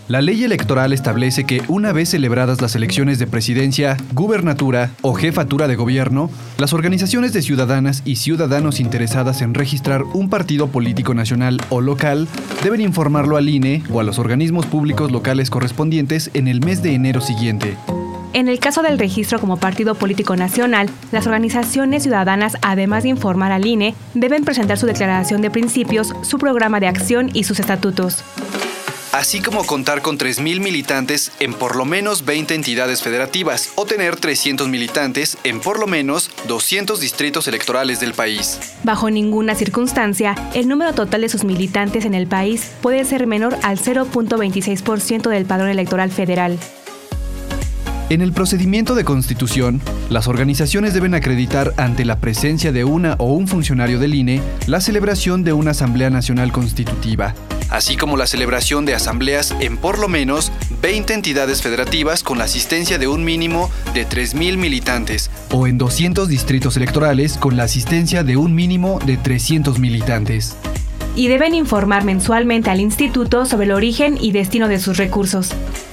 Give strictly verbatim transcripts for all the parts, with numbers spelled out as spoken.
La ley electoral establece que una vez celebradas las elecciones de presidencia, gubernatura o jefatura de gobierno, las organizaciones de ciudadanas y ciudadanos interesadas en registrar un partido político nacional o local deben informarlo al I N E o a los organismos públicos locales correspondientes en el mes de enero siguiente. En el caso del registro como partido político nacional, las organizaciones ciudadanas, además de informar al I N E, deben presentar su declaración de principios, su programa de acción y sus estatutos. Así como contar con tres mil militantes en por lo menos veinte entidades federativas o tener trescientos militantes en por lo menos doscientos distritos electorales del país. Bajo ninguna circunstancia, el número total de sus militantes en el país puede ser menor al cero punto veintiséis por ciento del padrón electoral federal. En el procedimiento de constitución, las organizaciones deben acreditar ante la presencia de una o un funcionario del I N E la celebración de una Asamblea Nacional Constitutiva, así como la celebración de asambleas en por lo menos veinte entidades federativas con la asistencia de un mínimo de tres mil militantes, o en doscientos distritos electorales con la asistencia de un mínimo de trescientos militantes. Y deben informar mensualmente al instituto sobre el origen y destino de sus recursos.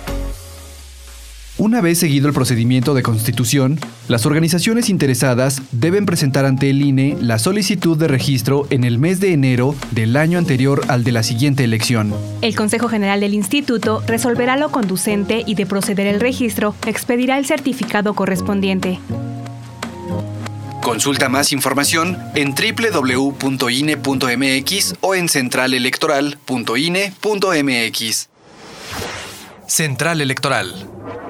Una vez seguido el procedimiento de constitución, las organizaciones interesadas deben presentar ante el I N E la solicitud de registro en el mes de enero del año anterior al de la siguiente elección. El Consejo General del Instituto resolverá lo conducente y de proceder el registro, expedirá el certificado correspondiente. Consulta más información en doble u doble u doble u punto i n e punto m x o en central electoral punto i n e punto m x. Central Electoral.